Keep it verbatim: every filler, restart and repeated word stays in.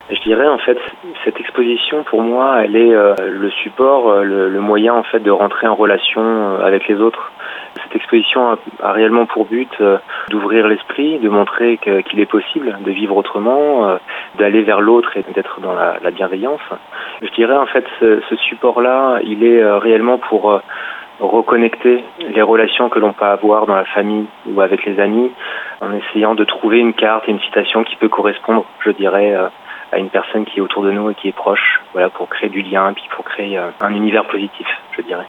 Je dirais en fait, cette exposition pour moi, elle est euh, le support, euh, le, le moyen en fait de rentrer en relation euh, avec les autres. Cette exposition a, a réellement pour but euh, d'ouvrir l'esprit, de montrer que, qu'il est possible de vivre autrement, euh, d'aller vers l'autre et d'être dans la, la bienveillance. Je dirais en fait, ce, ce support-là, il est euh, réellement pour euh, reconnecter les relations que l'on peut avoir dans la famille ou avec les amis, en essayant de trouver une carte et une citation qui peut correspondre, je dirais, euh, à une personne qui est autour de nous et qui est proche, voilà, pour créer du lien et puis pour créer un univers positif, je dirais.